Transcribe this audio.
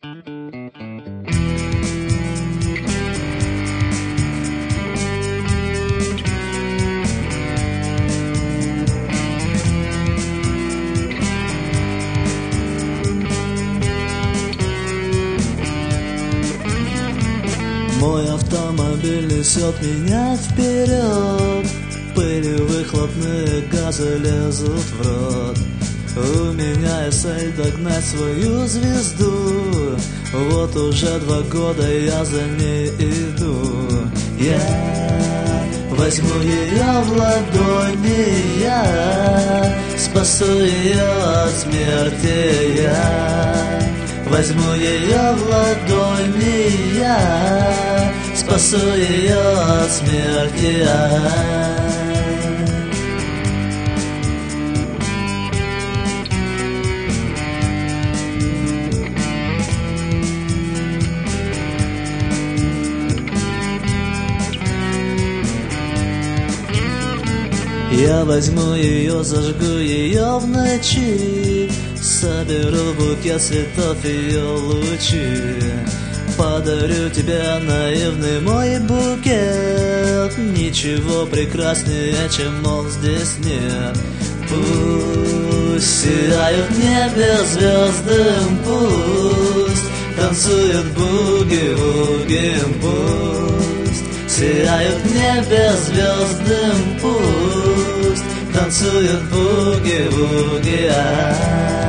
Мой автомобиль несет меня вперед, пыли выхлопные газы лезут в рот. У меня есть цель догнать свою звезду, вот уже 2 года я за ней иду. Я возьму ее в ладони, я спасу ее от смерти, я возьму ее в ладони, я спасу ее от смерти. Я возьму ее, зажгу ее в ночи, соберу букет цветов ее лучи. Подарю тебе наивный мой букет, ничего прекраснее, чем он здесь нет. Пусть сияют в небе звезды, пусть танцуют буги-вуги, пусть сияют в небе звезды, пусть танцуют буги-вуги.